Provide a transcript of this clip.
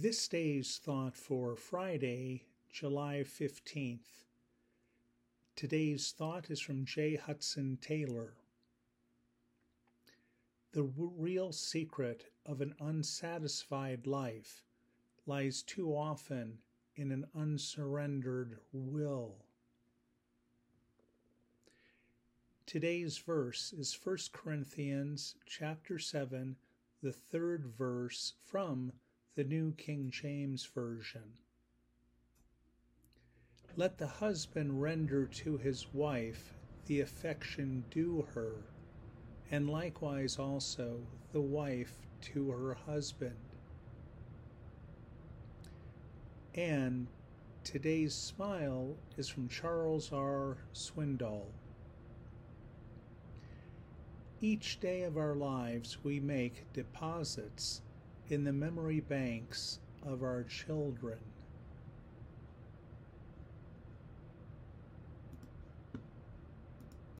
This day's thought for Friday, July 15th. Today's thought is from J. Hudson Taylor. The real secret of an unsatisfied life lies too often in an unsurrendered will. Today's verse is 1 Corinthians chapter 7, the 3rd verse from the New King James Version. Let the husband render to his wife the affection due her, and likewise also the wife to her husband. And today's smile is from Charles R. Swindoll. Each day of our lives we make deposits in the memory banks of our children.